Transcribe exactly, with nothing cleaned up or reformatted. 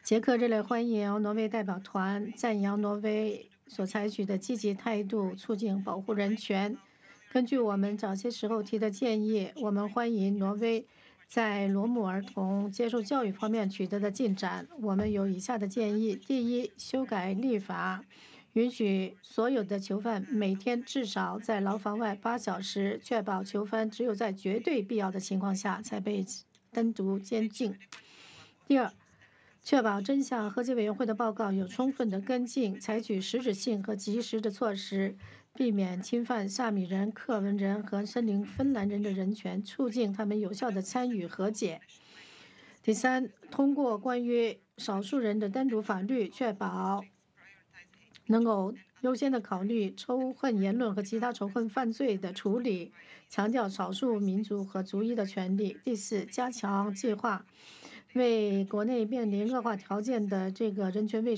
捷克热烈欢迎挪威代表团，赞扬挪威所采取的积极态度，促进保护人权。根据我们早些时候提的建议，我们欢迎挪威在罗姆儿童接受教育方面取得的进展。我们有以下的建议：第一，修改立法，允许所有的囚犯每天至少在牢房外八小时，确保囚犯只有在绝对必要的情况下才被单独监禁。第二，确保真相和解委员会的报告有充分的跟进，采取实质性和及时的措施，避免侵犯萨米人、克文人和森林芬兰人的人权，促进他们有效的参与和解。第三，通过关于少数人的单独法律，确保能够优先的考虑仇恨言论和其他仇恨犯罪的处理，强调少数民族和族裔的权利。第四，加强计划为国内面临恶化条件的这个人权卫